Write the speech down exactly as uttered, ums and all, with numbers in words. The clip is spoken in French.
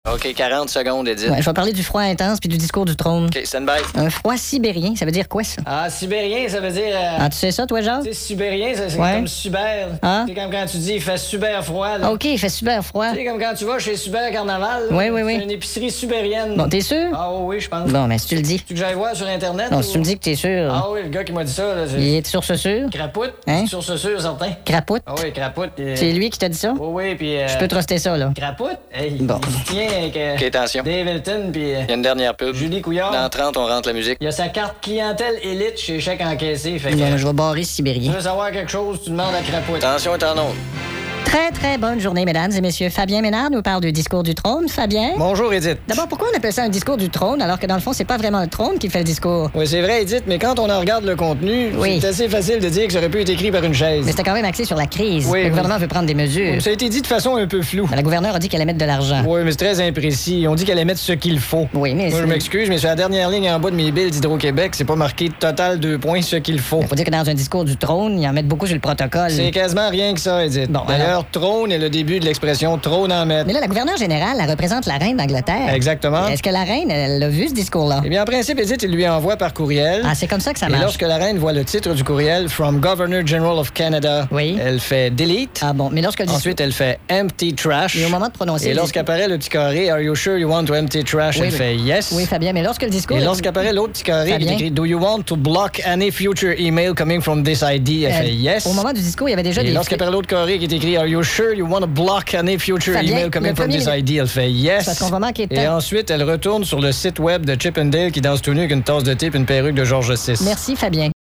OK, quarante secondes, Edith. Ouais, je vais parler du froid intense puis du discours du trône. OK, stand by. Un froid sibérien, ça veut dire quoi, ça? Ah, sibérien, ça veut dire... Euh, Ah, tu sais ça, toi, Jacques? tu sais, sibérien, ça, c'est Ouais. comme super. Ah. C'est comme quand tu dis il fait super froid. Là. OK, il fait super froid. Tu sais, comme quand tu vas chez Super Carnaval. là, Oui, oui, oui. C'est une épicerie subérienne. Bon, t'es sûr? Ah oui, je pense. Bon, mais si tu le dis. Tu veux que j'aille voir sur Internet? Non, ou- si tu me dis que t'es sûr. Ah oui, le gars qui m'a dit ça, là, c'est... Il est sur ce sûr? Crapoute? Hein? Sur ce sûr, certain. Crapoute? Ah oui, Crapoute. euh, C'est lui qui t'a dit ça? Oui, oui, puis... euh, Je peux truster ça, là. Crapoute? Hey, Bon. il se tient avec euh, OK, attention. Dave Hilton, puis... euh, Il y a une dernière pub. Julie Couillard. Dans trente, on rentre la musique. Il y a sa carte clientèle élite chez Chèque Encaissé. Fait que... Bon, je vais barrer Tu sibérien. veux savoir quelque chose, tu demandes à Crapoute. Attention, est en onde. Très, très bonne journée, mesdames et messieurs. Fabien Ménard nous parle du discours du trône. Fabien? Bonjour, Edith. D'abord, pourquoi on appelle ça un discours du trône alors que dans le fond, c'est pas vraiment le trône qui fait le discours? Oui, c'est vrai, Edith, mais quand on en regarde le contenu, Oui. c'est assez facile de dire que ça aurait pu être écrit par une chaise. Mais c'était quand même axé sur la crise. Oui, le oui. gouvernement veut prendre des mesures. Ça a été dit de façon un peu floue. Mais la gouverneure a dit qu'elle allait mettre de l'argent. Oui, mais c'est très imprécis. On dit qu'elle allait mettre ce qu'il faut. Oui, mais Moi, je c'est- m'excuse, mais sur la dernière ligne en bas de mes billes d'Hydro-Québec, c'est pas marqué total deux points ce qu'il faut. Il faut dire que dans un discours du trône, ils en mettent beaucoup sur le protocole. C'est quasiment rien que ça, Edith. Bon, D'ailleurs, trône est le début de l'expression trône en mettre. Mais là, la gouverneure générale, elle représente la reine d'Angleterre. Exactement. Est-ce que la reine, elle a vu ce discours-là? Eh bien, en principe, Edith, il lui envoie par courriel. Ah, c'est comme ça que ça Et marche. lorsque la reine voit le titre du courriel, From Governor General of Canada, Oui. elle fait delete. Ah bon, mais lorsque le discours... Ensuite, elle fait empty trash. Et au moment de prononcer... Et le lorsqu'apparaît le petit carré, Are you sure you want to empty trash? Oui, Elle oui. fait yes. Oui, Fabien, mais lorsque le discours... Et lorsqu'apparaît l'autre petit carré, il Fabien? est écrit Do you want to block any future email coming from this I D? Elle Euh, fait yes. Au moment du discours, il y avait déjà Et des... lorsqu'apparaît l'autre carré qui est écrit Are you sure you want to block any future Fabien, email coming le from premier this ministre- I D? Elle fait yes. Parce qu'on va manquer de Et temps. ensuite, elle retourne sur le site web de Chip and Dale qui danse tout nu avec une tasse de thé et une perruque de Georges six. Merci, Fabien.